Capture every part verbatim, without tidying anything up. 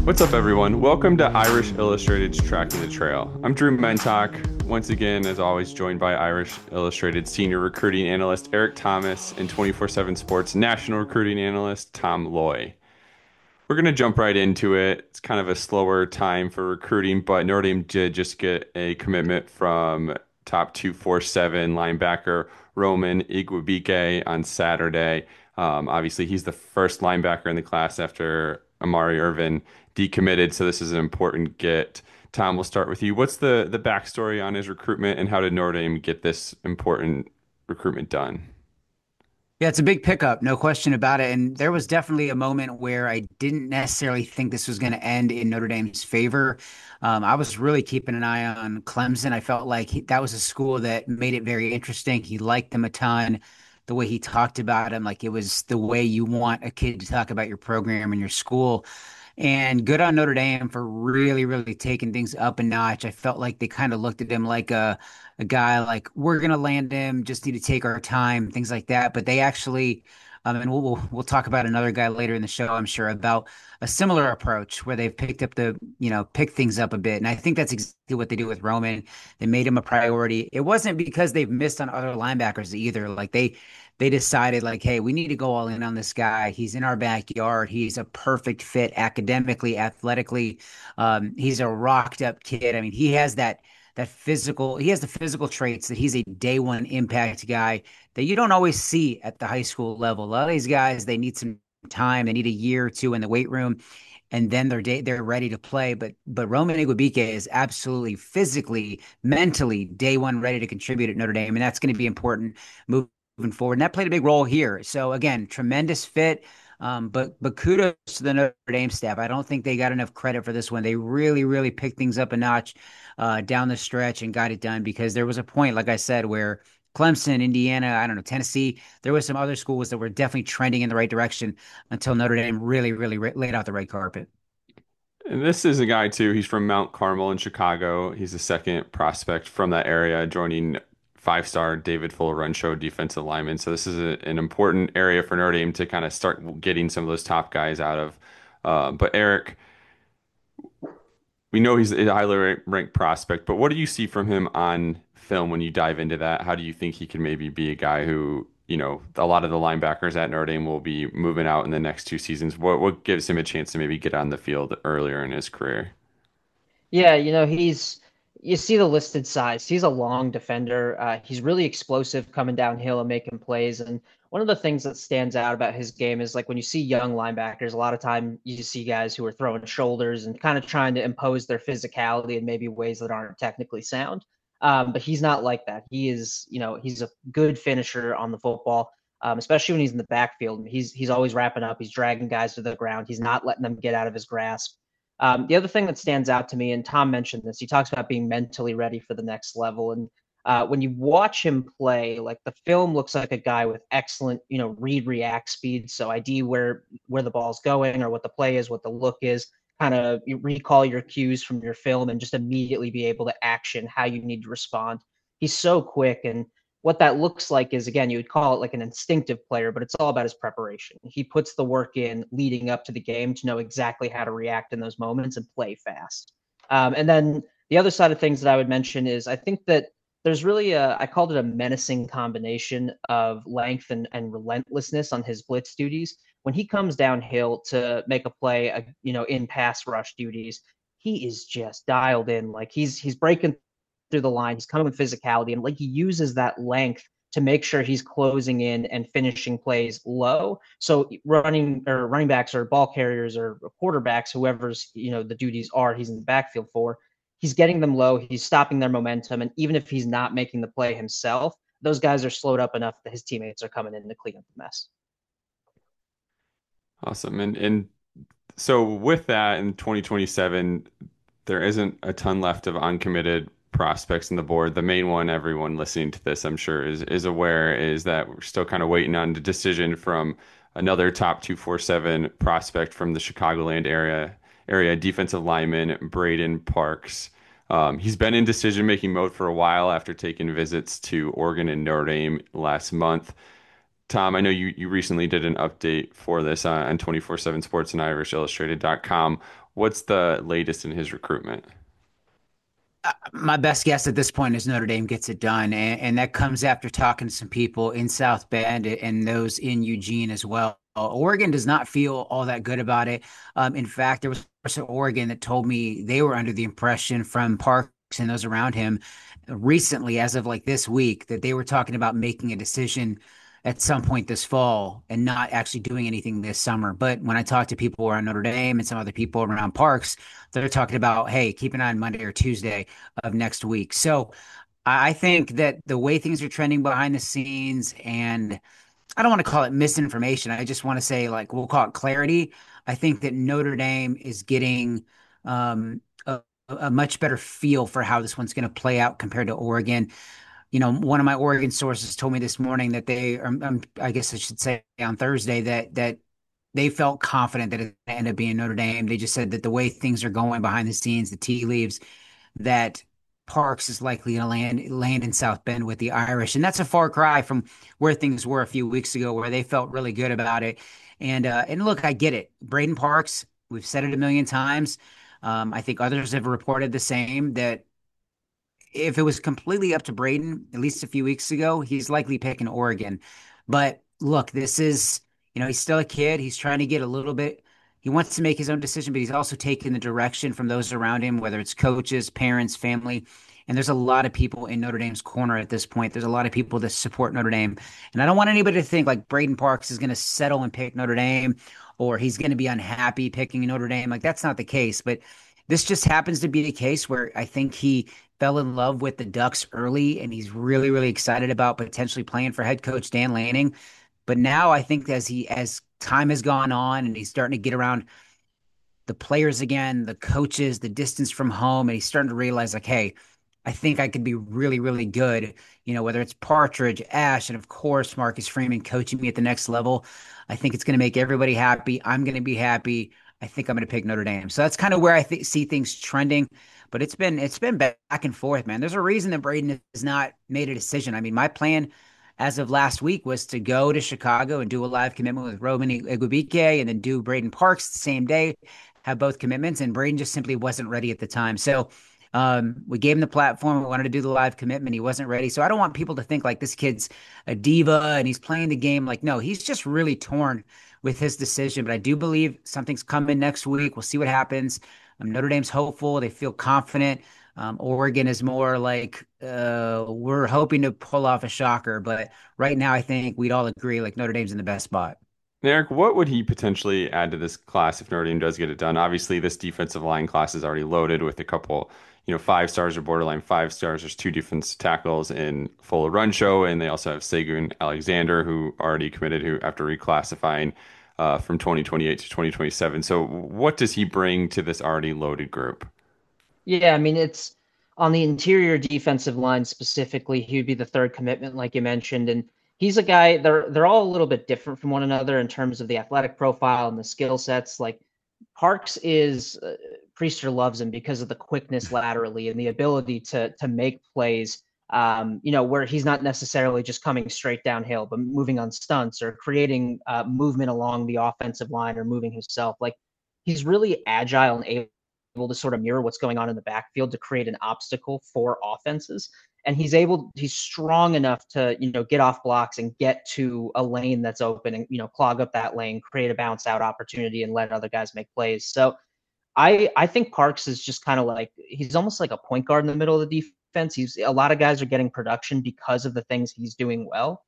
What's up, everyone? Welcome to Irish Illustrated's Tracking the Trail. I'm Drew Mentok, once again, as always, joined by Irish Illustrated senior recruiting analyst Eric Thomas and twenty-four seven Sports national recruiting analyst Tom Loy. We're going to jump right into it. It's kind of a slower time for recruiting, but Notre Dame did just get a commitment from top two forty-seven linebacker Roman Igwebuike on Saturday. Um, obviously, he's the first linebacker in the class after Amari Irvin decommitted, so this is an important get. Tom, we'll start with you. What's the the backstory on his recruitment, and how did Notre Dame get this important recruitment done? Yeah, it's a big pickup, no question about it. And there was definitely a moment where I didn't necessarily think this was going to end in Notre Dame's favor. Um, I was really keeping an eye on Clemson. I felt like he, that was a school that made it very interesting. He liked them a ton. The way he talked about him, like it was the way you want a kid to talk about your program and your school. And good on Notre Dame for really, really taking things up a notch. I felt like they kind of looked at him like a, a guy like, we're going to land him, just need to take our time, things like that. But they actually, um, and we'll, we'll, we'll talk about another guy later in the show, I'm sure, about a similar approach where they've picked up the, you know, picked things up a bit. And I think that's exactly what they do with Roman. They made him a priority. It wasn't because they've missed on other linebackers either. Like they, they decided like, hey, we need to go all in on this guy. He's in our backyard. He's a perfect fit academically, athletically. Um, he's a rocked up kid. I mean, he has that that physical, he has the physical traits that he's a day one impact guy that you don't always see at the high school level. A lot of these guys, they need some time. They need a year or two in the weight room and then they're day, they're ready to play. But but Roman Igwebuike is absolutely physically, mentally day one ready to contribute at Notre Dame, and that's going to be important moving forward. And that played a big role here. So again, tremendous fit. Um, but but kudos to the Notre Dame staff. I don't think they got enough credit for this one. They really, really picked things up a notch uh, down the stretch and got it done because there was a point, like I said, where Clemson, Indiana, I don't know, Tennessee, there was some other schools that were definitely trending in the right direction until Notre Dame really, really ra- laid out the red carpet. And this is a guy too. He's from Mount Carmel in Chicago. He's the second prospect from that area, joining five-star David Fuller Run Show defensive lineman. So this is a, an important area for Notre Dame to kind of start getting some of those top guys out of. Uh, but Eric, we know he's a highly ranked prospect, but what do you see from him on film when you dive into that? How do you think he can maybe be a guy who, you know, a lot of the linebackers at Notre Dame will be moving out in the next two seasons? What what gives him a chance to maybe get on the field earlier in his career? Yeah, you know, he's you see the listed size. He's a long defender. Uh, he's really explosive coming downhill and making plays. And one of the things that stands out about his game is like when you see young linebackers, a lot of time you see guys who are throwing shoulders and kind of trying to impose their physicality in maybe ways that aren't technically sound. Um, but he's not like that. He is, you know, he's a good finisher on the football, um, especially when he's in the backfield. He's he's always wrapping up. He's dragging guys to the ground. He's not letting them get out of his grasp. Um, the other thing that stands out to me, and Tom mentioned this, he talks about being mentally ready for the next level. And uh, when you watch him play, like the film looks like a guy with excellent, you know, read react speed. So I D where where the ball's going or what the play is, what the look is, kind of recall your cues from your film and just immediately be able to action how you need to respond. He's so quick and what that looks like is again you would call it like an instinctive player, but it's all about his preparation. He puts the work in leading up to the game to know exactly how to react in those moments and play fast. Um, and then the other side of things that I would mention is I think that there's really a, I called it a menacing combination of length and, and relentlessness on his blitz duties. When he comes downhill to make a play, uh, you know, in pass rush duties, he is just dialed in. Like he's he's breaking through the line. He's coming with physicality, and like he uses that length to make sure he's closing in and finishing plays low. So running or running backs or ball carriers or quarterbacks, whoever's you know the duties are, he's in the backfield for. He's getting them low. He's stopping their momentum, and even if he's not making the play himself, those guys are slowed up enough that his teammates are coming in to clean up the mess. Awesome. And and so with that in twenty twenty-seven, there isn't a ton left of uncommitted prospects on the board. The main one everyone listening to this, I'm sure, is is aware is that we're still kind of waiting on the decision from another top two forty-seven prospect from the Chicagoland area area defensive lineman Braden Parks. Um, he's been in decision-making mode for a while after taking visits to Oregon and Notre Dame last month. Tom, I know you, you recently did an update for this on, on twenty-four seven Sports and Irish Illustrated dot com. What's the latest in his recruitment? Uh, my best guess at this point is Notre Dame gets it done, and, and that comes after talking to some people in South Bend and those in Eugene as well. Oregon does not feel all that good about it. Um, in fact, there was a person in Oregon that told me they were under the impression from Parks and those around him recently, as of like this week, that they were talking about making a decision at some point this fall and not actually doing anything this summer. But when I talk to people around Notre Dame and some other people around Parks, they're talking about, hey, keep an eye on Monday or Tuesday of next week. So I think that the way things are trending behind the scenes, and I don't want to call it misinformation. I just want to say, like, we'll call it clarity. I think that Notre Dame is getting um, a, a much better feel for how this one's going to play out compared to Oregon. You know, one of my Oregon sources told me this morning that they, um, um, I guess I should say on Thursday, that that they felt confident that it ended up being Notre Dame. They just said that the way things are going behind the scenes, the tea leaves, that Parks is likely to land land in South Bend with the Irish, and that's a far cry from where things were a few weeks ago, where they felt really good about it. And uh, and look, I get it. Braden Parks, we've said it a million times. Um, I think others have reported the same, that if it was completely up to Braden, at least a few weeks ago, he's likely picking Oregon. But look, this is, you know, he's still a kid. He's trying to get a little bit, he wants to make his own decision, but he's also taking the direction from those around him, whether it's coaches, parents, family. And there's a lot of people in Notre Dame's corner at this point. There's a lot of people that support Notre Dame. And I don't want anybody to think like Braden Parks is going to settle and pick Notre Dame, or he's going to be unhappy picking Notre Dame. Like, that's not the case. But this just happens to be the case where I think he fell in love with the Ducks early, and he's really, really excited about potentially playing for head coach Dan Lanning. But now I think as he as time has gone on and he's starting to get around the players again, the coaches, the distance from home, and he's starting to realize, like, hey, I think I could be really, really good. You know, whether it's Partridge, Ash, and of course Marcus Freeman coaching me at the next level. I think it's going to make everybody happy. I'm going to be happy. I think I'm going to pick Notre Dame. So that's kind of where I th- see things trending. But it's been it's been back and forth, man. There's a reason that Braden has not made a decision. I mean, my plan as of last week was to go to Chicago and do a live commitment with Roman Igubike, and then do Braden Parks the same day, have both commitments. And Braden just simply wasn't ready at the time. So um, we gave him the platform. We wanted to do the live commitment. He wasn't ready. So I don't want people to think like this kid's a diva and he's playing the game. Like, no, he's just really torn with his decision. But I do believe something's coming next week. We'll see what happens. Um, Notre Dame's hopeful. They feel confident. Um, Oregon is more like, uh, we're hoping to pull off a shocker. But right now, I think we'd all agree like Notre Dame's in the best spot. Eric, what would he potentially add to this class if Notre Dame does get it done? Obviously, this defensive line class is already loaded with a couple, you know, five stars or borderline five stars. There's two defense tackles in Fuller Runcho, and they also have Segun Alexander, who already committed, who after reclassifying uh, from twenty twenty-eight to twenty twenty-seven. So, what does he bring to this already loaded group? Yeah, I mean, it's on the interior defensive line specifically. He would be the third commitment, like you mentioned, and he's a guy. They're they're all a little bit different from one another in terms of the athletic profile and the skill sets. Like Parks is uh, Priester loves him because of the quickness laterally and the ability to to make plays. Um, you know, where he's not necessarily just coming straight downhill, but moving on stunts or creating uh, movement along the offensive line or moving himself. Like he's really agile and able able to sort of mirror what's going on in the backfield to create an obstacle for offenses. And he's able, he's strong enough to, you know, get off blocks and get to a lane that's open and, you know, clog up that lane, create a bounce out opportunity and let other guys make plays. So I, I think Parks is just kind of like, he's almost like a point guard in the middle of the defense. He's, a lot of guys are getting production because of the things he's doing well.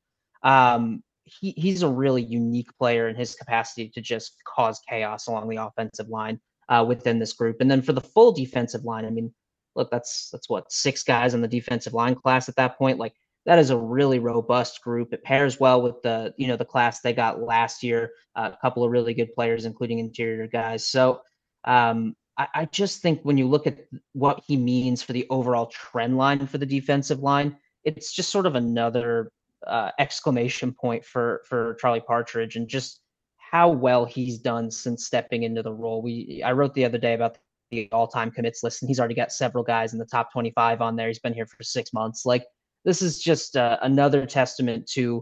Um, he, he's a really unique player in his capacity to just cause chaos along the offensive line. Uh, within this group. And then for the full defensive line, I mean, look, that's that's what, six guys on the defensive line class at that point. Like that is a really robust group. It pairs well with the, you know, the class they got last year, uh, a couple of really good players, including interior guys. So um, I, I just think when you look at what he means for the overall trend line for the defensive line, it's just sort of another uh, exclamation point for for Charlie Partridge and just how well he's done since stepping into the role. We I wrote the other day about the all-time commits list, and he's already got several guys in the top twenty-five on there. He's been here for six months. Like this is just uh, another testament to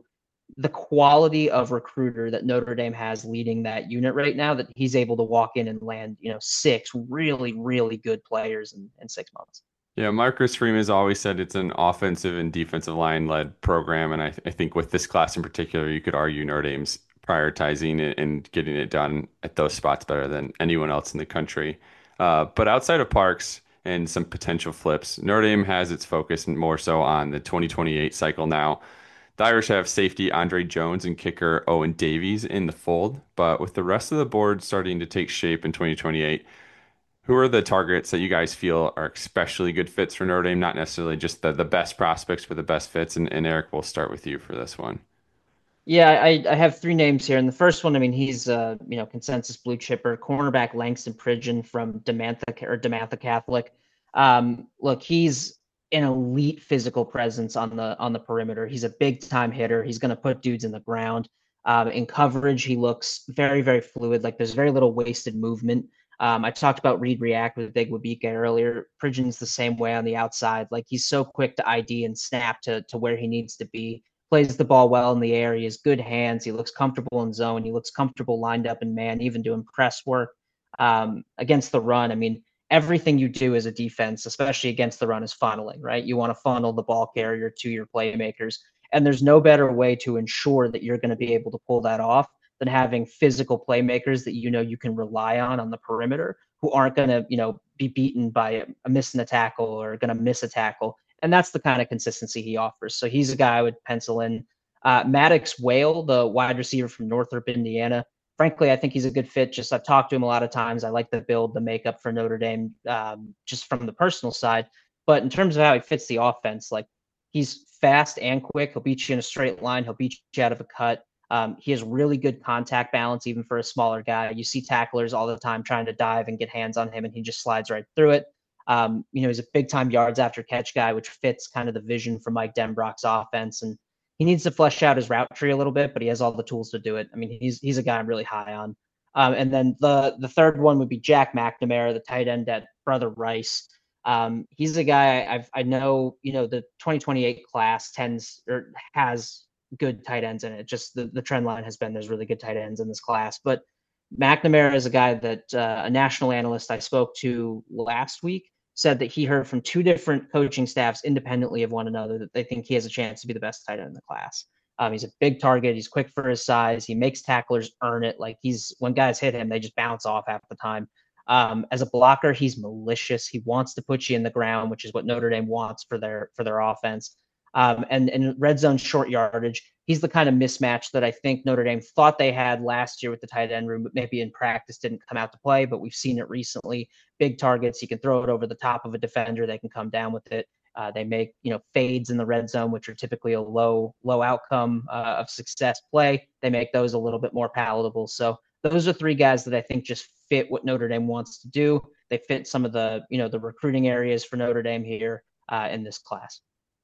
the quality of recruiter that Notre Dame has leading that unit right now, that he's able to walk in and land, you know, six really, really good players in, in six months. Yeah, Marcus Freeman has always said it's an offensive and defensive line led program, and I, I think with this class in particular, you could argue Notre Dame's prioritizing it and getting it done at those spots better than anyone else in the country. Uh, but outside of Parks and some potential flips, Notre Dame has its focus more so on the twenty twenty-eight cycle now. The Irish have safety Andre Jones and kicker Owen Davies in the fold, but with the rest of the board starting to take shape in twenty twenty-eight, who are the targets that you guys feel are especially good fits for Notre Dame? Not necessarily just the, the best prospects, but the best fits. And, and Eric, we'll start with you for this one. Yeah, I, I have three names here. And the first one, I mean, he's uh, you know, consensus blue chipper, cornerback Langston Pridgeon from Demantha or Demantha Catholic. Um, look, he's an elite physical presence on the on the perimeter. He's a big time hitter. He's going to put dudes in the ground. Um, in coverage, he looks very, very fluid. Like there's very little wasted movement. Um, I talked about read react with Igwebuike earlier. Pridgeon's the same way on the outside. Like he's so quick to I D and snap to to where he needs to be. Plays the ball well in the air. He has good hands. He looks comfortable in zone. He looks comfortable lined up in man, even doing press work um, against the run. I mean, everything you do as a defense, especially against the run, is funneling, right? You want to funnel the ball carrier to your playmakers. And there's no better way to ensure that you're going to be able to pull that off than having physical playmakers that you know you can rely on on the perimeter, who aren't going to, you know, be beaten by a, a missing a tackle or going to miss a tackle. And that's the kind of consistency he offers. So he's a guy I would pencil in. Uh, Maddox Whale, the wide receiver from Northrop, Indiana. Frankly, I think he's a good fit. Just I've talked to him a lot of times. I like the build, the makeup for Notre Dame, um, just from the personal side. But in terms of how he fits the offense, like he's fast and quick. He'll beat you in a straight line. He'll beat you out of a cut. Um, he has really good contact balance, even for a smaller guy. You see tacklers all the time trying to dive and get hands on him, and he just slides right through it. Um, you know, he's a big time yards after catch guy, which fits kind of the vision for Mike Denbrock's offense. And he needs to flesh out his route tree a little bit, but he has all the tools to do it. I mean, he's he's a guy I'm really high on. Um, and then the the third one would be Jack McNamara, the tight end at Brother Rice. Um, he's a guy I've I know, you know, the twenty twenty-eight class tends or has good tight ends in it. Just the, the trend line has been there's really good tight ends in this class. But McNamara is a guy that uh, a national analyst I spoke to last week said that he heard from two different coaching staffs independently of one another that they think he has a chance to be the best tight end in the class. Um, he's a big target. He's quick for his size. He makes tacklers earn it. Like he's when guys hit him, they just bounce off half the time. Um, as a blocker, he's malicious. He wants to put you in the ground, which is what Notre Dame wants for their for their offense. Um, and in red zone short yardage, he's the kind of mismatch that I think Notre Dame thought they had last year with the tight end room, but maybe in practice didn't come out to play. But we've seen it recently. Big targets, you can throw it over the top of a defender. They can come down with it. Uh, they make, you know, fades in the red zone, which are typically a low, low outcome uh, of success play. They make those a little bit more palatable. So those are three guys that I think just fit what Notre Dame wants to do. They fit some of the, you know, the recruiting areas for Notre Dame here uh, in this class.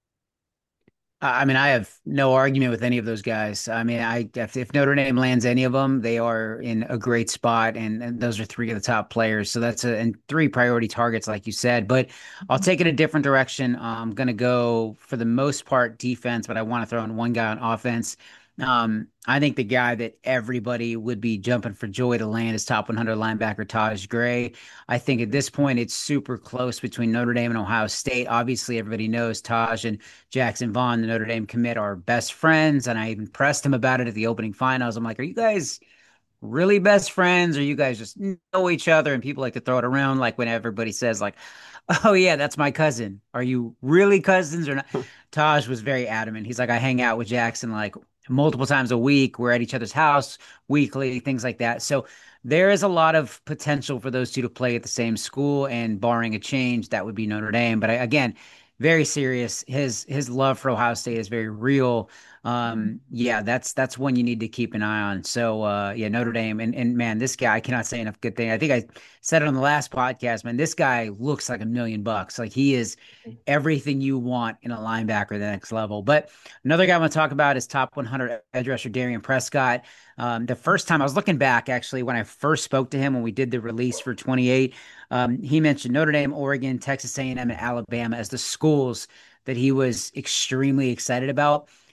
I mean, I have no argument with any of those guys. I mean, I if, if Notre Dame lands any of them, they are in a great spot, and, and those are three of the top players. So that's a and three priority targets, like you said. But I'll take it a different direction. I'm going to go for the most part defense, but I want to throw in one guy on offense. Um, I think the guy that everybody would be jumping for joy to land is top one hundred linebacker Taj Gray. I think at this point it's super close between Notre Dame and Ohio State. Obviously, everybody knows Taj and Jackson Vaughn, the Notre Dame commit, are best friends, and I even pressed him about it at the opening finals. I'm like, are you guys really best friends, or you guys just know each other? And people like to throw it around, like when everybody says, like, oh yeah, that's my cousin. Are you really cousins or not? Taj was very adamant. He's like, I hang out with Jackson like multiple times a week. We're at each other's house weekly, things like that. So there is a lot of potential for those two to play at the same school, and barring a change, that would be Notre Dame. But I, again, very serious. His his love for Ohio State is very real. Um, yeah, that's that's one you need to keep an eye on. So uh, yeah, Notre Dame, and and man, this guy, I cannot say enough good thing. I think I said it on the last podcast, man. This guy looks like a million bucks. Like he is everything you want in a linebacker at the next level. But another guy I want to talk about is top one hundred edge rusher Darian Prescott. Um, the first time I was looking back, actually, when I first spoke to him when we did the release for twenty-eight, um, he mentioned Notre Dame, Oregon, Texas A and M, and Alabama as the schools that he was extremely excited about.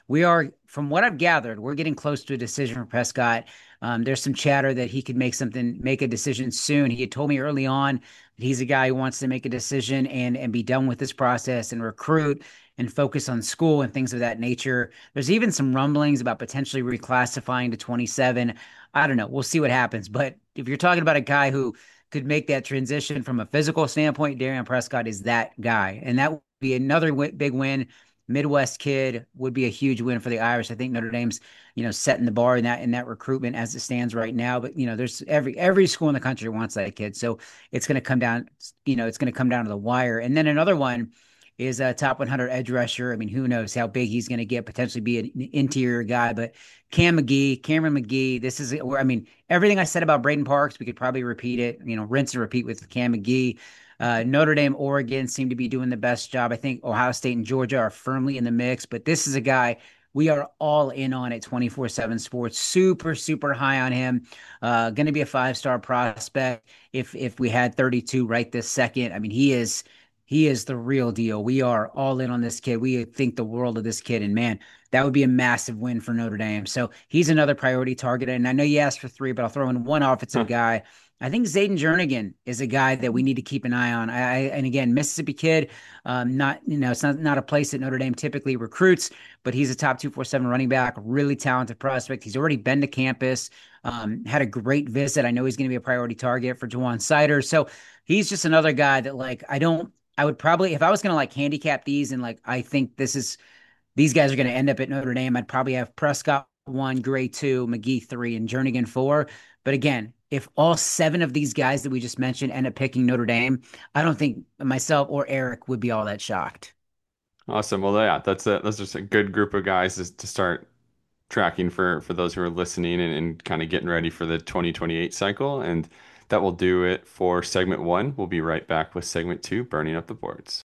we are, from what I've gathered, we're getting close to a decision for Prescott. Um, there's some chatter that he could make something, make a decision soon. He had told me early on that he's a guy who wants to make a decision and and be done with this process and recruit and focus on school and things of that nature. There's even some rumblings about potentially reclassifying to twenty-seven. I don't know. We'll see what happens. But if you're talking about a guy who could make that transition from a physical standpoint, Darian Prescott is that guy. And that would be another w- big win. Midwest kid would be a huge win for the Irish. I think Notre Dame's, you know, setting the bar in that in that recruitment as it stands right now. But you know, there's every every school in the country wants that kid. So it's going to come down, you know, it's going to come down to the wire. And then another one is a top one hundred edge rusher. I mean, who knows how big he's going to get, potentially be an interior guy. But Cam McGee, Cameron McGee, this is where, I mean, everything I said about Braden Parks, we could probably repeat it, you know, rinse and repeat with Cam McGee. Uh, Notre Dame, Oregon seem to be doing the best job. I think Ohio State and Georgia are firmly in the mix, but this is a guy we are all in on at twenty-four seven Sports. Super, super high on him. Uh, going to be a five-star prospect if if we had thirty-two right this second. I mean, he is he is the real deal. We are all in on this kid. We think the world of this kid, and man, that would be a massive win for Notre Dame. So he's another priority target. And I know you asked for three, but I'll throw in one offensive guy. I think Zayden Jernigan is a guy that we need to keep an eye on. I, I and again, Mississippi kid, um, not you know, it's not not a place that Notre Dame typically recruits, but he's a top two four seven running back, really talented prospect. He's already been to campus, um, had a great visit. I know he's going to be a priority target for Jawan Sider. So he's just another guy that like I don't. I would probably, if I was going to like handicap these and like I think this is these guys are going to end up at Notre Dame, I'd probably have Prescott one, Gray two, McGee three, and Jernigan four. But again, if all seven of these guys that we just mentioned end up picking Notre Dame, I don't think myself or Eric would be all that shocked. Awesome. Well, yeah, that's a that's just a good group of guys to, to start tracking for for those who are listening and, and kind of getting ready for the twenty twenty-eight cycle. And that will do it for segment one. We'll be right back with segment two, burning up the boards.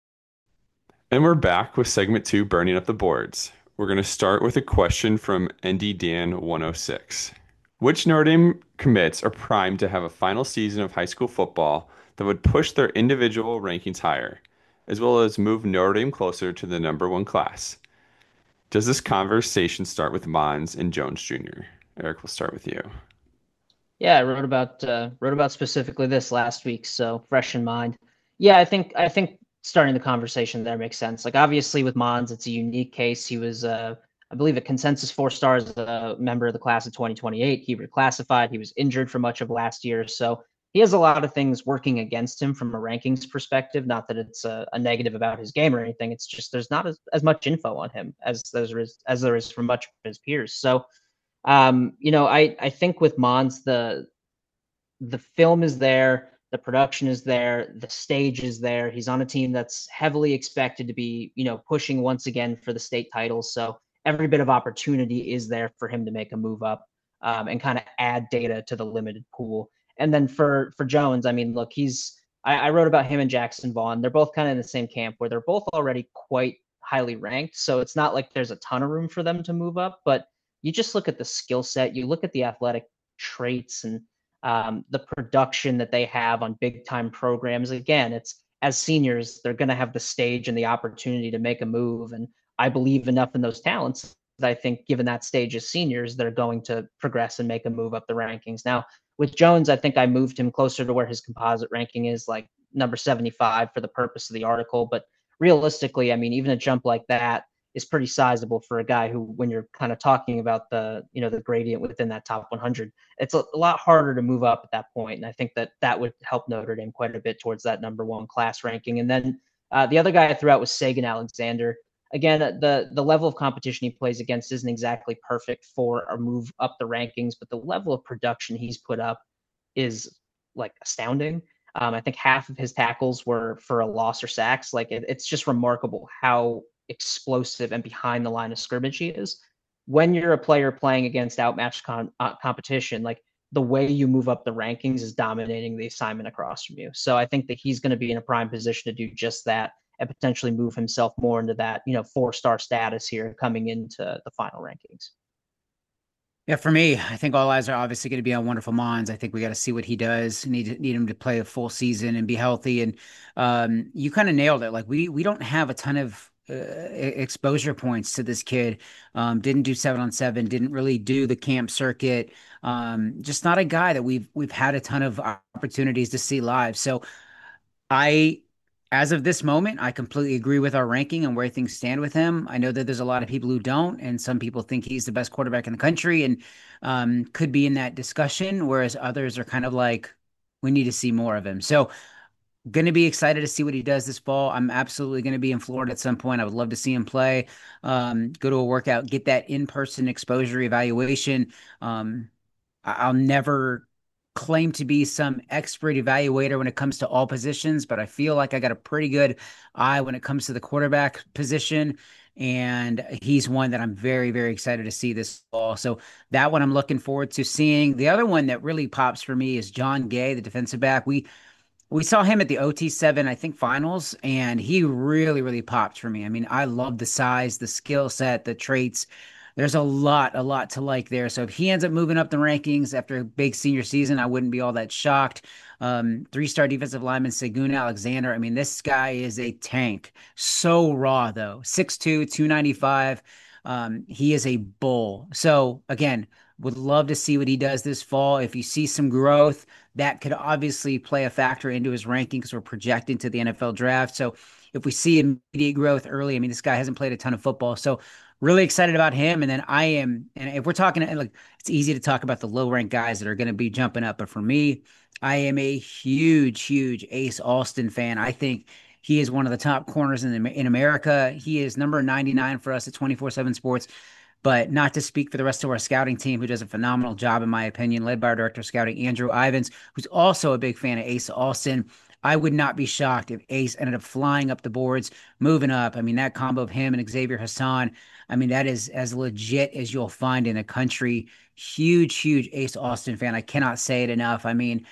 And we're back with segment two, burning up the boards. We're going to start with a question from N D Dan one oh six. Which Notre Dame commits are primed to have a final season of high school football that would push their individual rankings higher, as well as move Notre Dame closer to the number one class? Does this conversation start with Mons and Jones Junior? Eric, we'll start with you. Yeah, I wrote about uh, wrote about specifically this last week, so fresh in mind. Yeah, I think I think starting the conversation there makes sense. Like obviously with Mons, it's a unique case. He was, uh, I believe, a consensus four star as a member of the class of twenty twenty-eight. He reclassified. He was injured for much of last year, so he has a lot of things working against him from a rankings perspective. Not that it's a, a negative about his game or anything. It's just there's not as, as much info on him as there is as there is from much of his peers. So um, you know, I I think with Mons, the the film is there, the production is there, the stage is there. He's on a team that's heavily expected to be, you know, pushing once again for the state titles. So every bit of opportunity is there for him to make a move up um, and kind of add data to the limited pool. And then for for Jones, I mean, look, he's I, I wrote about him and Jackson Vaughn. They're both kind of in the same camp where they're both already quite highly ranked. So it's not like there's a ton of room for them to move up, but you just look at the skill set, you look at the athletic traits and um, the production that they have on big time programs. Again, it's as seniors, they're going to have the stage and the opportunity to make a move. And I believe enough in those talents that I think, given that stage as seniors, they're going to progress and make a move up the rankings. Now, with Jones, I think I moved him closer to where his composite ranking is, like number seventy-five for the purpose of the article. But realistically, I mean, even a jump like that is pretty sizable for a guy who, when you're kind of talking about the, you know, the gradient within that top one hundred, it's a, a lot harder to move up at that point. And I think that that would help Notre Dame quite a bit towards that number one class ranking. And then uh, the other guy I threw out was Sagan Alexander. Again, the the level of competition he plays against isn't exactly perfect for a move up the rankings, but the level of production he's put up is like astounding. Um, I think half of his tackles were for a loss or sacks. Like it, it's just remarkable how explosive and behind the line of scrimmage he is. When you're a player playing against outmatched con- uh, competition, like the way you move up the rankings is dominating the assignment across from you. So I think that he's going to be in a prime position to do just that and potentially move himself more into that, you know, four-star status here coming into the final rankings. Yeah, for me, I think all eyes are obviously going to be on Wonderful Mons. I think we got to see what he does. Need need him to play a full season and be healthy. And um, you kind of nailed it. Like we we don't have a ton of uh, e- exposure points to this kid. Um, didn't do seven on seven, didn't really do the camp circuit. Um, just not a guy that we've we've had a ton of opportunities to see live. So I, as of this moment, I completely agree with our ranking and where things stand with him. I know that there's a lot of people who don't, and some people think he's the best quarterback in the country and um, could be in that discussion, whereas others are kind of like, we need to see more of him. So, going to be excited to see what he does this fall. I'm absolutely going to be in Florida at some point. I would love to see him play, um, go to a workout, get that in-person exposure evaluation. Um, I- will never claim to be some expert evaluator when it comes to all positions, but I feel like I got a pretty good eye when it comes to the quarterback position. And he's one that I'm very, very excited to see this fall. So that one I'm looking forward to seeing. The other one that really pops for me is John Gay, the defensive back. We we saw him at the O T seven, I think, finals, and he really, really popped for me. I mean, I love the size, the skill set, the traits. There's a lot, a lot to like there. So if he ends up moving up the rankings after a big senior season, I wouldn't be all that shocked. Um, three-star defensive lineman Segun Alexander. I mean, this guy is a tank. So raw, though. six two, two ninety-five. Um, he is a bull. So again, would love to see what he does this fall. If you see some growth, that could obviously play a factor into his rankings or projecting to the N F L draft. So if we see immediate growth early, I mean, this guy hasn't played a ton of football. So really excited about him. And then I am, and if we're talking, like, it's easy to talk about the low ranked guys that are going to be jumping up. But for me, I am a huge, huge Ace Austin fan. I think he is one of the top corners in, the, in America. He is number ninety-nine for us at twenty-four seven Sports. But not to speak for the rest of our scouting team, who does a phenomenal job, in my opinion, led by our director of scouting, Andrew Ivins, who's also a big fan of Ace Austin. I would not be shocked if Ace ended up flying up the boards, moving up. I mean, that combo of him and Xavier Hassan, I mean, that is as legit as you'll find in a country. Huge, huge Ace Austin fan. I cannot say it enough. I mean,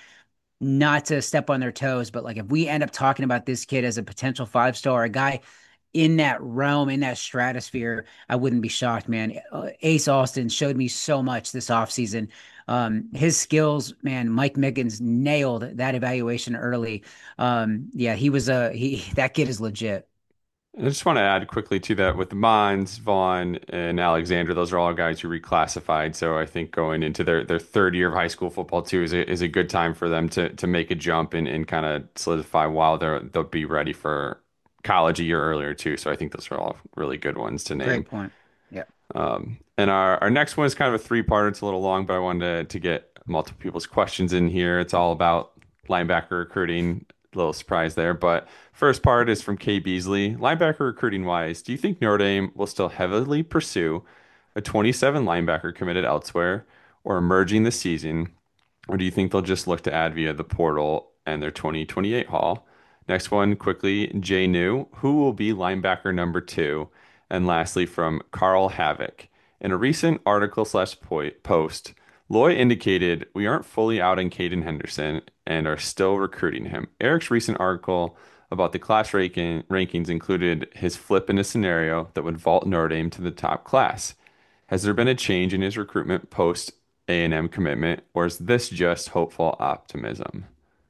not to step on their toes, but like if we end up talking about this kid as a potential five star, a guy in that realm, in that stratosphere, I wouldn't be shocked, man. Uh, Ace Austin showed me so much this offseason. Um, his skills, man, Mike Miggins nailed that evaluation early. Um, yeah, he was a he that kid is legit. I just want to add quickly to that with Mons, Vaughn, and Alexander. Those are all guys who reclassified. So I think going into their, their third year of high school football too is a, is a good time for them to to make a jump and, and kind of solidify while they're they'll be ready for college a year earlier too. So I think those are all really good ones to name. Great point. Yeah. Um, and our, our next one is kind of a three-parter. It's a little long, but I wanted to, to get multiple people's questions in here. It's all about linebacker recruiting. A little surprise there. But first part is from Kay Beasley. Linebacker recruiting wise, do you think Notre Dame will still heavily pursue a twenty-seven linebacker committed elsewhere or emerging this season? Or do you think they'll just look to add via the portal and their twenty twenty-eight haul? Next one, quickly, Jay New. Who will be linebacker number two? And lastly, from Carl Havoc. In a recent article slash po- post, Loy indicated we aren't fully out on Caden Henderson and are still recruiting him. Eric's recent article about the class ranking, rankings included his flip in a scenario that would vault Notre Dame to the top class. Has there been a change in his recruitment post A and M commitment, or is this just hopeful optimism?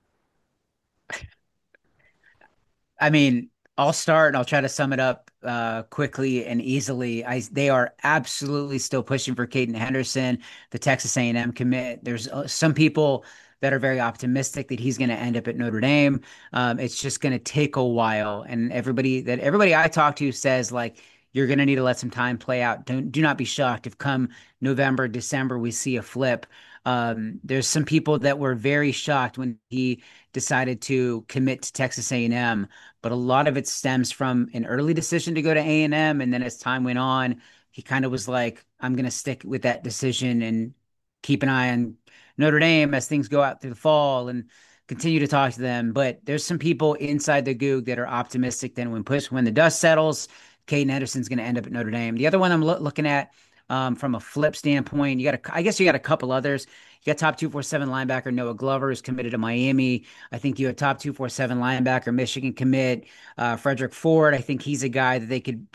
I mean, I'll start and I'll try to sum it up uh, quickly and easily. I they are absolutely still pushing for Caden Henderson, the Texas A and M commit. There's uh, some people that are very optimistic that he's going to end up at Notre Dame. Um, it's just going to take a while, and everybody that everybody I talk to says like you're going to need to let some time play out. Don't do not be shocked if come November, December we see a flip. Um, there's some people that were very shocked when he decided to commit to Texas A and M, but a lot of it stems from an early decision to go to A and M, and then as time went on, he kind of was like, "I'm going to stick with that decision and keep an eye on Notre Dame as things go out through the fall and continue to talk to them." But there's some people inside the Goog that are optimistic. Then when push when the dust settles, Caden Henderson's going to end up at Notre Dame. The other one I'm lo- looking at um, from a flip standpoint, you got a, I guess you got a couple others. You got top two four seven linebacker Noah Glover, who's committed to Miami. I think you have top two four seven linebacker Michigan commit uh, Frederick Ford. I think he's a guy that they could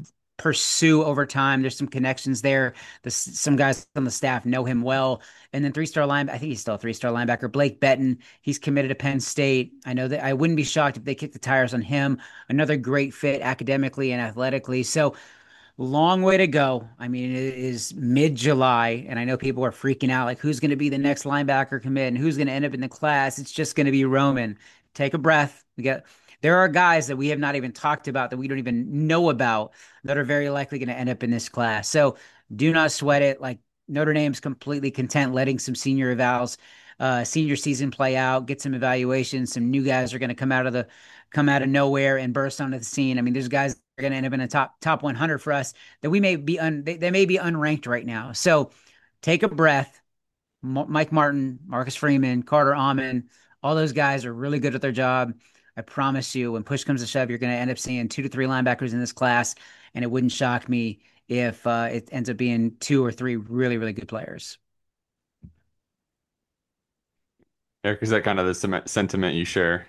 pursue over time. There's some connections there. The, some guys on the staff know him well. And then three-star linebacker, I think he's still a three-star linebacker, Blake Betton. He's committed to Penn State. I know that I wouldn't be shocked if they kick the tires on him. Another great fit academically and athletically. So long way to go. I mean, it is mid-July, and I know people are freaking out, like who's going to be the next linebacker commit and who's going to end up in the class. It's just going to be Roman. Take a breath. We got there are guys that we have not even talked about that we don't even know about that are very likely going to end up in this class. So do not sweat it. Like Notre Dame's completely content letting some senior evals, uh, senior season play out, get some evaluations. Some new guys are going to come out of the come out of nowhere and burst onto the scene. I mean, there's guys that are going to end up in a top top one hundred for us that we may be un they, they may be unranked right now. So take a breath. M- Mike Martin, Marcus Freeman, Carter Ammon, all those guys are really good at their job. I promise you, when push comes to shove, you're going to end up seeing two to three linebackers in this class, and it wouldn't shock me if uh, it ends up being two or three really, really good players. Eric, is that kind of the sem- sentiment you share?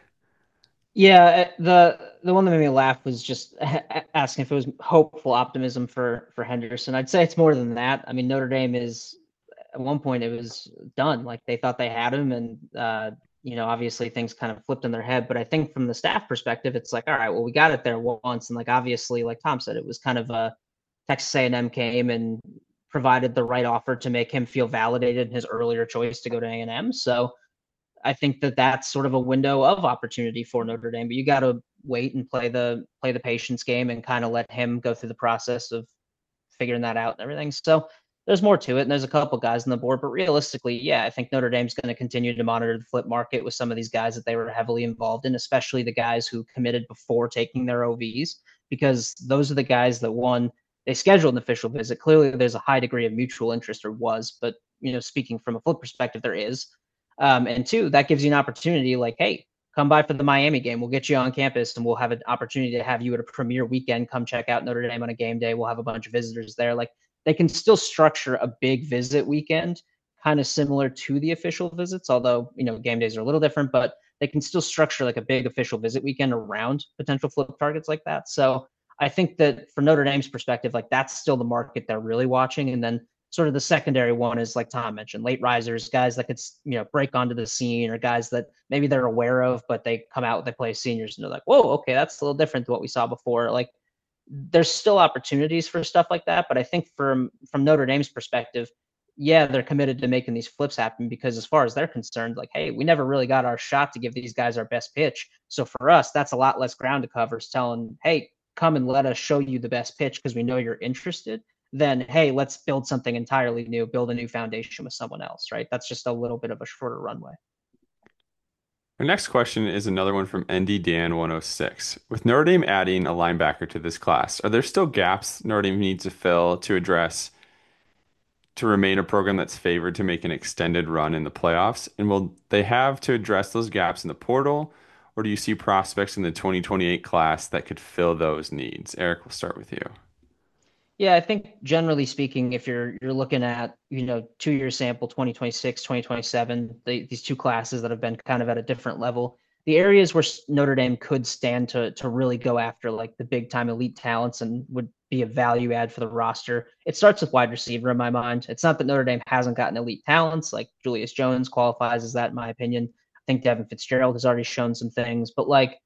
Yeah, uh, the the one that made me laugh was just asking if it was hopeful optimism for for Henderson. I'd say it's more than that. I mean, Notre Dame is at one point it was done. Like they thought they had him, and uh, you know, obviously things kind of flipped in their head. But I think from the staff perspective, it's like, all right, well, we got it there once, and like obviously, like Tom said, it was kind of a Texas A and M came and provided the right offer to make him feel validated in his earlier choice to go to A and M. So I think that that's sort of a window of opportunity for Notre Dame, but you got to wait and play the play the patience game and kind of let him go through the process of figuring that out and everything. So there's more to it, and there's a couple guys on the board, but realistically, yeah, I think Notre Dame's going to continue to monitor the flip market with some of these guys that they were heavily involved in, especially the guys who committed before taking their O Vs, because those are the guys that one they scheduled an official visit. Clearly, there's a high degree of mutual interest, or was, but you know, speaking from a flip perspective, there is. Um, and two, that gives you an opportunity like, hey, come by for the Miami game. We'll get you on campus and we'll have an opportunity to have you at a premier weekend. Come check out Notre Dame on a game day. We'll have a bunch of visitors there. Like they can still structure a big visit weekend, kind of similar to the official visits, although, you know, game days are a little different, but they can still structure like a big official visit weekend around potential flip targets like that. So I think that for Notre Dame's perspective, like that's still the market they're really watching. And then sort of the secondary one is like Tom mentioned, late risers, guys that could, you know, break onto the scene, or guys that maybe they're aware of, but they come out, they play seniors and they're like, whoa, okay, that's a little different than what we saw before. Like there's still opportunities for stuff like that. But I think from, from Notre Dame's perspective, yeah, they're committed to making these flips happen because as far as they're concerned, like, hey, we never really got our shot to give these guys our best pitch. So for us, that's a lot less ground to cover. It's telling, hey, come and let us show you the best pitch because we know you're interested. Then, hey, let's build something entirely new, build a new foundation with someone else, right? That's just a little bit of a shorter runway. Our next question is another one from N D Dan one oh six. With Notre Dame adding a linebacker to this class, are there still gaps Notre Dame needs to fill to address to remain a program that's favored to make an extended run in the playoffs? And will they have to address those gaps in the portal, or do you see prospects in the twenty twenty-eight class that could fill those needs? Eric, we'll start with you. Yeah, I think generally speaking, if you're you're looking at, you know, two-year sample, twenty twenty-six, twenty twenty-seven, the, these two classes that have been kind of at a different level, the areas where Notre Dame could stand to to really go after like the big time elite talents and would be a value add for the roster. It starts with wide receiver in my mind. It's not that Notre Dame hasn't gotten elite talents, like Julius Jones qualifies as that in my opinion. I think Devin Fitzgerald has already shown some things, but like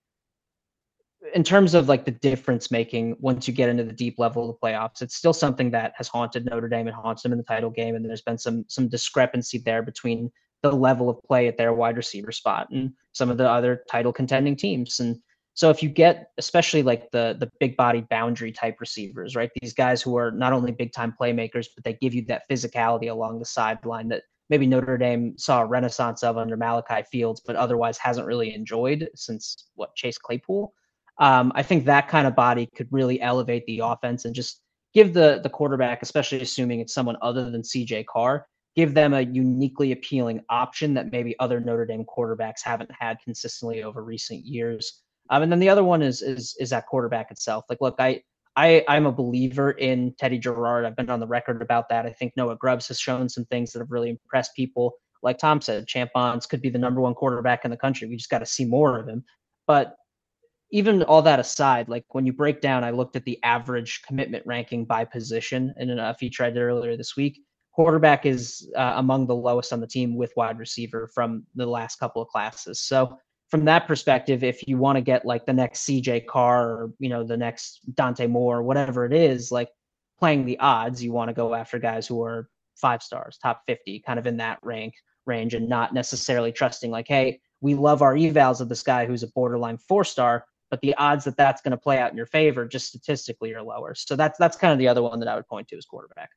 in terms of like the difference making once you get into the deep level of the playoffs, it's still something that has haunted Notre Dame and haunts them in the title game. And there's been some some discrepancy there between the level of play at their wide receiver spot and some of the other title contending teams. And so if you get especially like the the big body boundary type receivers, right? These guys who are not only big time playmakers, but they give you that physicality along the sideline that maybe Notre Dame saw a renaissance of under Malachi Fields, but otherwise hasn't really enjoyed since what Chase Claypool. Um, I think that kind of body could really elevate the offense and just give the the quarterback, especially assuming it's someone other than C J Carr, give them a uniquely appealing option that maybe other Notre Dame quarterbacks haven't had consistently over recent years. Um, and then the other one is is is that quarterback itself. Like, look, I I I'm a believer in Teddy Gerard. I've been on the record about that. I think Noah Grubbs has shown some things that have really impressed people. Like Tom said, Champ Bonds could be the number one quarterback in the country. We just got to see more of him. But even all that aside, like when you break down, I looked at the average commitment ranking by position in a feature I did earlier this week. Quarterback is uh, among the lowest on the team with wide receiver from the last couple of classes. So from that perspective, if you want to get like the next C J Carr or, you know, the next Dante Moore, whatever it is, like playing the odds, you want to go after guys who are five stars, top fifty, kind of in that rank range, and not necessarily trusting like, hey, we love our evals of this guy who's a borderline four star, but the odds that that's going to play out in your favor just statistically are lower. So that's that's kind of the other one that I would point to as quarterback.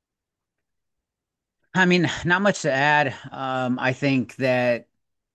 I mean, not much to add. Um, I think that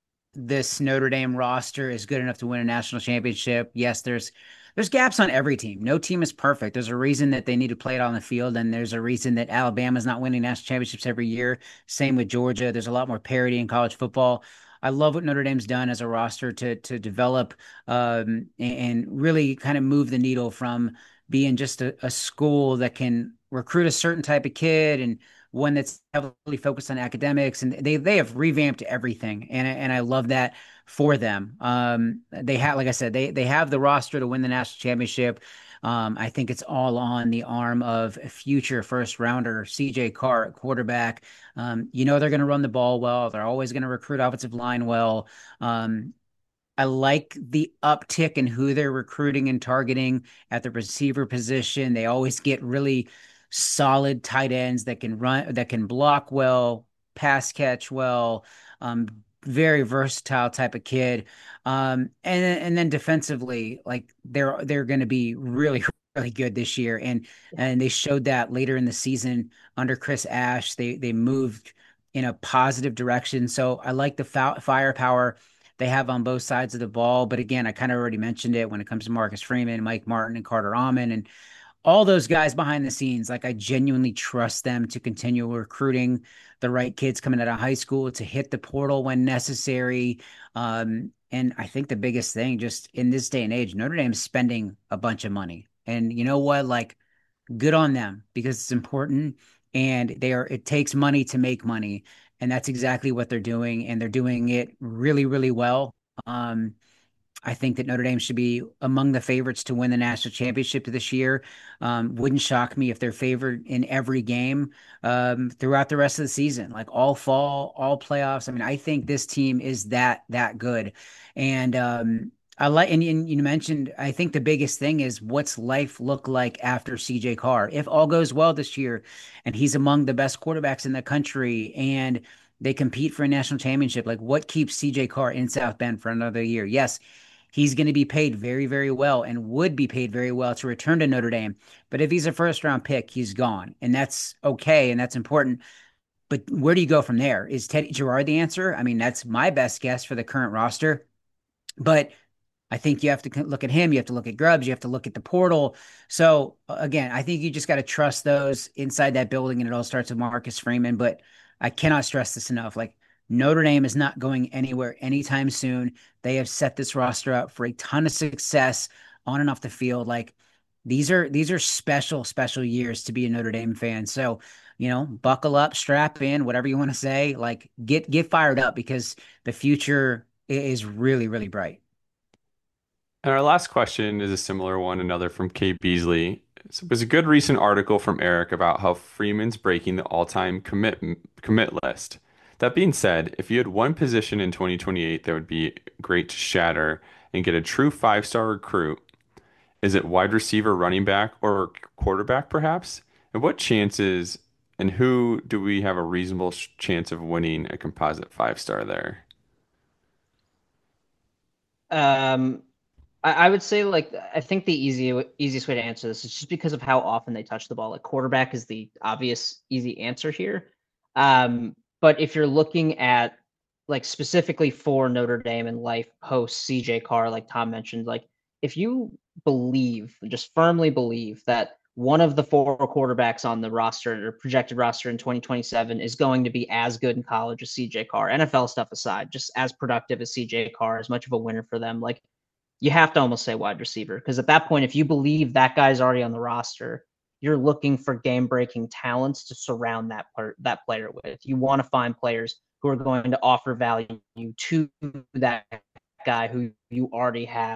this Notre Dame roster is good enough to win a national championship. Yes, there's there's gaps on every team. No team is perfect. There's a reason that they need to play it on the field, and there's a reason that Alabama's not winning national championships every year. Same with Georgia. There's a lot more parity in college football. I love what Notre Dame's done as a roster to to develop um, and really kind of move the needle from being just a, a school that can recruit a certain type of kid and one that's heavily focused on academics, and they they have revamped everything, and and I love that for them. Um, they have, like I said, they they have the roster to win the national championship. Um, I think it's all on the arm of a future first rounder, C J Carr at quarterback. Um, you know they're going to run the ball well. They're always going to recruit offensive line well. Um, I like the uptick in who they're recruiting and targeting at the receiver position. They always get really solid tight ends that can run, that can block well, pass catch well. Um, very versatile type of kid. Um, and and then defensively, like they're they're going to be really really good this year, and and they showed that later in the season under Chris Ash. They they moved in a positive direction. So I like the firepower they have on both sides of the ball. But again, I kind of already mentioned it when it comes to Marcus Freeman, Mike Martin, and Carter Ahman, and all those guys behind the scenes. Like I genuinely trust them to continue recruiting the right kids coming out of high school, to hit the portal when necessary. Um, and I think the biggest thing just in this day and age, Notre Dame's spending a bunch of money. And you know what? Like, good on them because it's important, and they are, it takes money to make money. And that's exactly what they're doing. And they're doing it really, really well. Um, I think that Notre Dame should be among the favorites to win the national championship this year. Um, wouldn't shock me if they're favored in every game um, throughout the rest of the season, like all fall, all playoffs. I mean, I think this team is that that good, and um, I like. And, and you mentioned, I think the biggest thing is what's life look like after C J Carr. If all goes well this year, and he's among the best quarterbacks in the country, and they compete for a national championship, like what keeps C J Carr in South Bend for another year? Yes, he's going to be paid very, very well and would be paid very well to return to Notre Dame. But if he's a first round pick, he's gone. And that's okay. And that's important. But where do you go from there? Is Teddy Gerard the answer? I mean, that's my best guess for the current roster. But I think you have to look at him. You have to look at Grubbs. You have to look at the portal. So again, I think you just got to trust those inside that building, and it all starts with Marcus Freeman. But I cannot stress this enough. Like, Notre Dame is not going anywhere anytime soon. They have set this roster up for a ton of success on and off the field. Like, these are these are special, special years to be a Notre Dame fan. So, you know, buckle up, strap in, whatever you want to say. Like, get get fired up because the future is really, really bright. And our last question is a similar one, another from Kate Beasley. So it was a good recent article from Eric about how Freeman's breaking the all-time commit commit list. That being said, if you had one position in twenty twenty-eight that would be great to shatter and get a true five-star recruit, is it wide receiver, running back, or quarterback perhaps? And what chances and who do we have a reasonable sh- chance of winning a composite five-star there? Um, I, I would say like I think the easy easiest way to answer this is just because of how often they touch the ball. Like quarterback is the obvious easy answer here. Um, but if you're looking at like specifically for Notre Dame and life post C J Carr, like Tom mentioned, like if you believe, just firmly believe that one of the four quarterbacks on the roster or projected roster in twenty twenty-seven is going to be as good in college as C J Carr, N F L stuff aside, just as productive as C J Carr, as much of a winner for them, like you have to almost say wide receiver because at that point, if you believe that guy's already on the roster, you're looking for game-breaking talents to surround that part, that player with. You want to find players who are going to offer value to that guy who you already have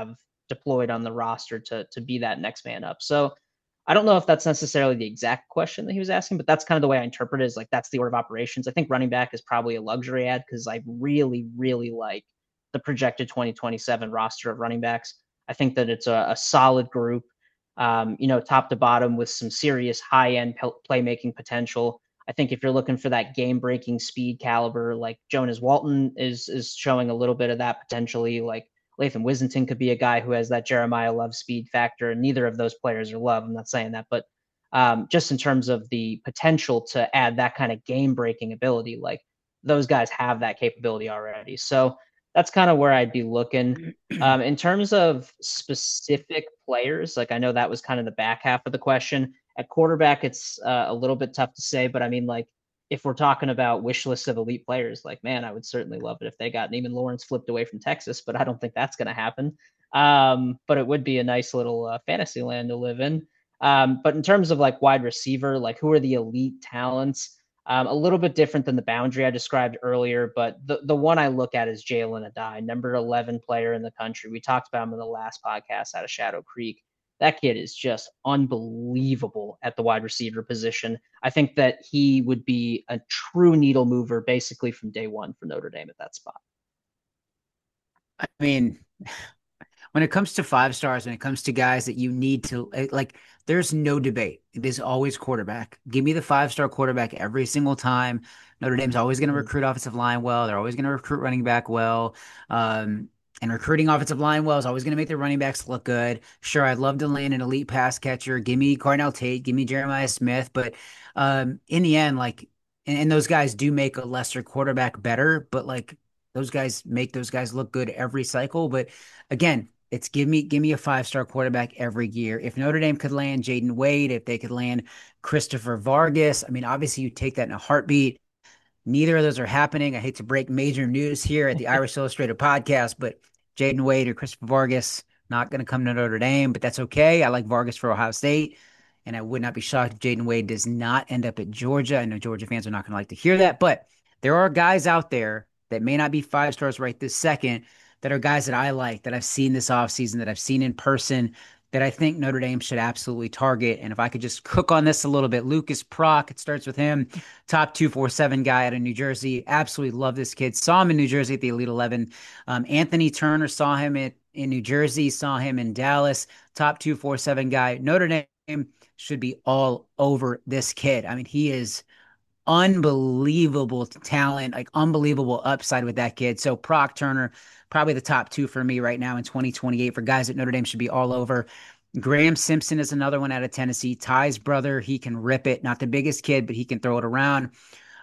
deployed on the roster to to be that next man up. So I don't know if that's necessarily the exact question that he was asking, but that's kind of the way I interpret it, is like that's the order of operations. I think running back is probably a luxury add because I really, really like the projected twenty twenty-seven roster of running backs. I think that it's a, a solid group, um, you know, top to bottom with some serious high end p- playmaking potential. I think if you're looking for that game breaking speed caliber, like Jonas Walton is is showing a little bit of that potentially. Like Lathan Wisington could be a guy who has that Jeremiah Love speed factor, and neither of those players are Love. I'm not saying that, but um, just in terms of the potential to add that kind of game breaking ability, like those guys have that capability already. So that's kind of where I'd be looking. Um, in terms of specific players, like I know that was kind of the back half of the question. At quarterback, it's uh, a little bit tough to say, but I mean, like, if we're talking about wish lists of elite players, like, man, I would certainly love it if they got Neiman Lawrence flipped away from Texas, but I don't think that's going to happen. Um, but it would be a nice little uh, fantasy land to live in. Um, but in terms of like wide receiver, like who are the elite talents? Um, a little bit different than the boundary I described earlier, but the, the one I look at is Jalen Adai, number eleven player in the country. We talked about him in the last podcast out of Shadow Creek. That kid is just unbelievable at the wide receiver position. I think that he would be a true needle mover basically from day one for Notre Dame at that spot. I mean, when it comes to five stars, when it comes to guys that you need to like, there's no debate. It is always quarterback. Give me the five star quarterback every single time. Notre Dame's always going to recruit offensive line well. They're always going to recruit running back well. Um, and recruiting offensive line well is always going to make their running backs look good. Sure, I'd love to land an elite pass catcher. Give me Carnell Tate. Give me Jeremiah Smith. But um, in the end, like, and, and those guys do make a lesser quarterback better. But like, those guys make those guys look good every cycle. But again, it's give me give me a five star quarterback every year. If Notre Dame could land Jaden Wade, if they could land Christopher Vargas, I mean, obviously you take that in a heartbeat. Neither of those are happening. I hate to break major news here at the Irish Illustrated podcast, but Jaden Wade or Christopher Vargas not going to come to Notre Dame, but that's okay. I like Vargas for Ohio State, and I would not be shocked if Jaden Wade does not end up at Georgia. I know Georgia fans are not going to like to hear that, but there are guys out there that may not be five stars right this second that are guys that I like, that I've seen this offseason, that I've seen in person, that I think Notre Dame should absolutely target. And if I could just cook on this a little bit, Lucas Prock, it starts with him, top two forty-seven guy out of New Jersey. Absolutely love this kid. Saw him in New Jersey at the Elite eleven. Um, Anthony Turner saw him at, in New Jersey, saw him in Dallas, top two forty-seven guy. Notre Dame should be all over this kid. I mean, he is unbelievable talent, like unbelievable upside with that kid. So Prock, Turner, probably the top two for me right now in twenty twenty-eight for guys that Notre Dame should be all over. Graham Simpson is another one out of Tennessee. Ty's brother, he can rip it. Not the biggest kid, but he can throw it around.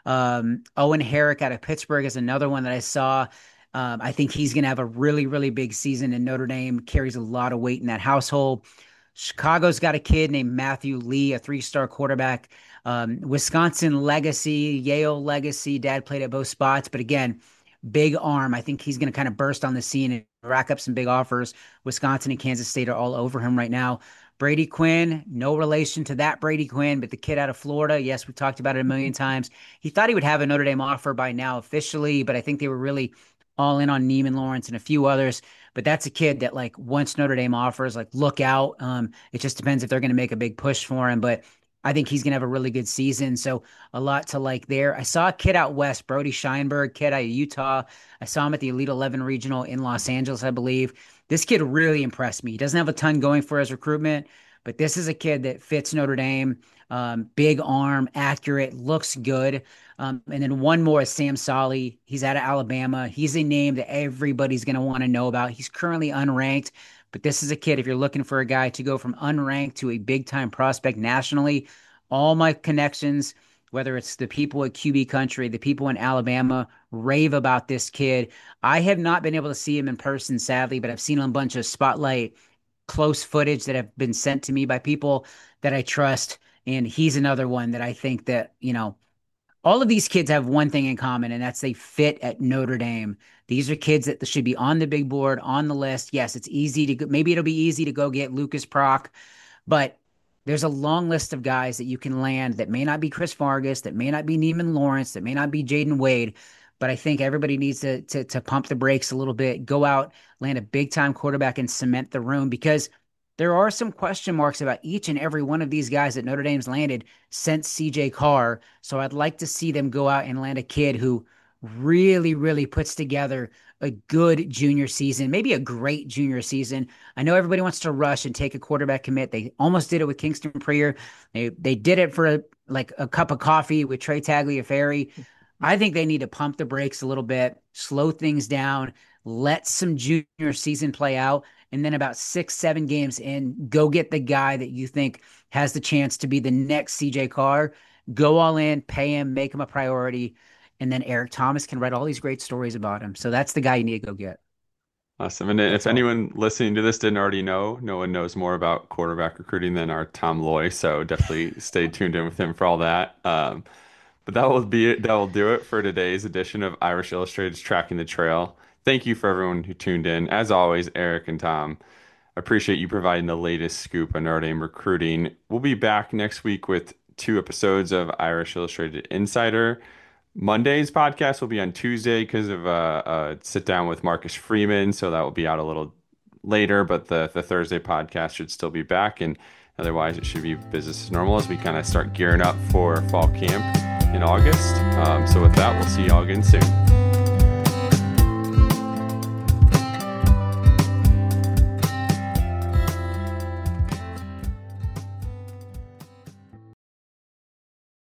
Um, Owen Herrick out of Pittsburgh is another one that I saw. Um, I think he's going to have a really, really big season, and Notre Dame carries a lot of weight in that household. Chicago's got a kid named Matthew Lee, a three-star quarterback. Um, Wisconsin legacy, Yale legacy. Dad played at both spots, but again, big arm. I think he's going to kind of burst on the scene and rack up some big offers. Wisconsin and Kansas State are all over him right now. Brady Quinn, no relation to that Brady Quinn, but the kid out of Florida. Yes, we talked about it a million times. He thought he would have a Notre Dame offer by now officially, but I think they were really all in on Neiman Lawrence and a few others. But that's a kid that, like, once Notre Dame offers, like, look out. Um, it just depends if they're going to make a big push for him. But I think he's going to have a really good season. So a lot to like there. I saw a kid out west, Brody Scheinberg, kid out of Utah. I saw him at the Elite eleven regional in Los Angeles, I believe. This kid really impressed me. He doesn't have a ton going for his recruitment, but this is a kid that fits Notre Dame. Um, big arm, accurate, looks good. Um, and then one more is Sam Solly. He's out of Alabama. He's a name that everybody's going to want to know about. He's currently unranked, but this is a kid, if you're looking for a guy to go from unranked to a big-time prospect nationally, all my connections, whether it's the people at Q B country, the people in Alabama, rave about this kid. I have not been able to see him in person, sadly, but I've seen a bunch of spotlight close footage that have been sent to me by people that I trust. And he's another one that I think that, you know, all of these kids have one thing in common, and that's they fit at Notre Dame. These are kids that should be on the big board, on the list. Yes, it's easy to go, maybe it'll be easy to go get Lucas Prock, but there's a long list of guys that you can land that may not be Chris Vargas, that may not be Neiman Lawrence, that may not be Jaden Wade, but I think everybody needs to to to pump the brakes a little bit, go out, land a big time quarterback, and cement the room because there are some question marks about each and every one of these guys that Notre Dame's landed since C J Carr. So I'd like to see them go out and land a kid who really, really puts together a good junior season, maybe a great junior season. I know everybody wants to rush and take a quarterback commit. They almost did it with Kingston Prier. They they did it for a, like a cup of coffee with Trey Tagliaferri. I think they need to pump the brakes a little bit, slow things down, let some junior season play out, and then about six, seven games in, go get the guy that you think has the chance to be the next C J Carr. Go all in, pay him, make him a priority, and then Eric Thomas can write all these great stories about him. So that's the guy you need to go get. Awesome. And if anyone listening to this didn't already know, no one knows more about quarterback recruiting than our Tom Loy. So definitely stay tuned in with him for all that. Um, but that will be it. That will do it for today's edition of Irish Illustrated's Tracking the Trail. Thank you for everyone who tuned in. As always, Eric and Tom, appreciate you providing the latest scoop on Notre Dame recruiting. We'll be back next week with two episodes of Irish Illustrated Insider. Monday's podcast will be on Tuesday because of uh, a sit down with Marcus Freeman, so that will be out a little later. But the the Thursday podcast should still be back, and otherwise it should be business as normal as we kind of start gearing up for fall camp in August. Um, so with that, we'll see you all again soon.